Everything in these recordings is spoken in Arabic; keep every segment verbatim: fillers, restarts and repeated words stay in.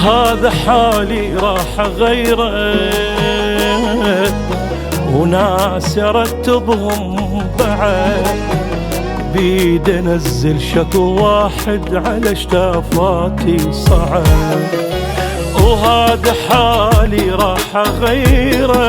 هذا حالي راح اغيره، وناس ارتبهم بعد، بيد انزل شكو واحد على شتافاتي صعد. وهذا حالي راح اغيره،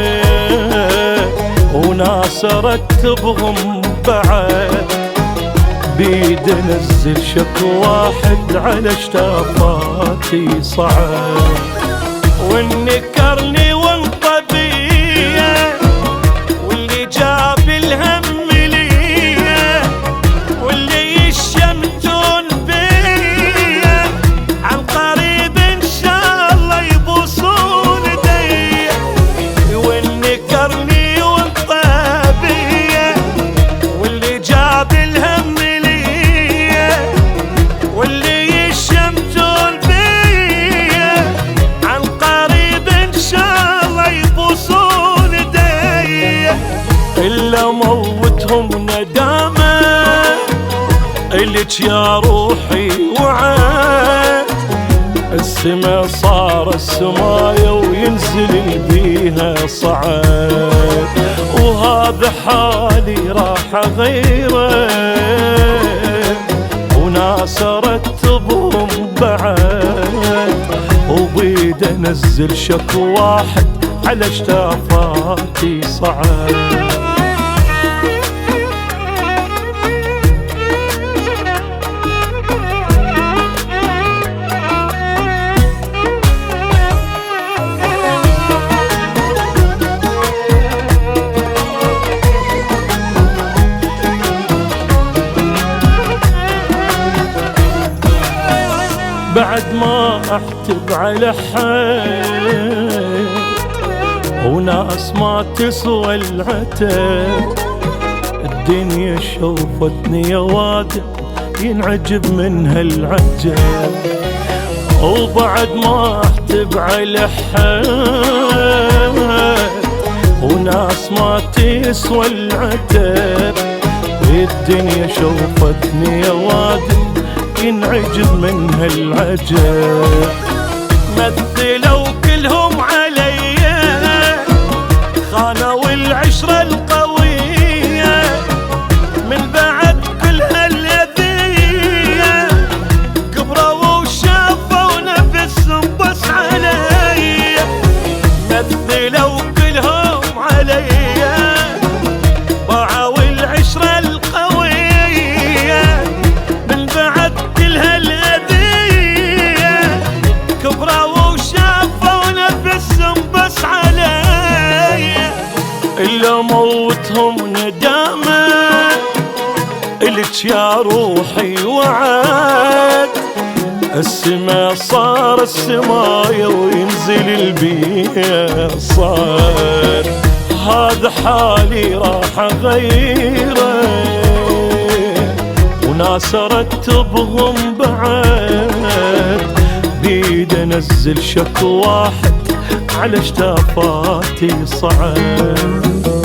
وناس ارتبهم بعد، بيد انزل شكو واحد على شتافاتي صعد. والنكرني وانطبيه، واللي جاب الهم ليه، واللي يشمتون بيه، عن قريب ان شاء الله يبوسون ايديه. والنكرني وانطبيه، واللي جاب الهم ليه، واللي يشمتون بيه، عن قريب ان شاء الله يبوسون ايديه. الا موتهم ندامه، الك يا روحي وعد، السما صار السماية وينزل بيها صعد. وهذا حالي راح اغيره، وناس ارتبهم بعد، وبيد انزل شكو واحد على شتافاتي صعد. بعد ما احتب على حد، وناس ما تسوى العتب، الدنيا شوفتني يا وادم ينعجب من هالعجب. وبعد ما احتب على حد، وناس ما تسوى العتب، الدنيا شوفتني يا وادم ينعجب من هالعجب. مثلوا كلهم عليا، خانوا العشرة القوية، من بعد كل هالأذية كبروا وشافوا نفسهم بس عليا. مثلوا كلهم عليا، باعوا العشرة القوية، من بعد كل هالأذية كبروا وشافوا نفسهم بس عليا. إلا موتهم ندامة، إلك يا روحي وعد، السما صار السماية وينزل البيئة صار. هذا حالي راح اغيره، وناس ارتبهم بعد، بيد انزل شكو واحد على شتافاتي صعد.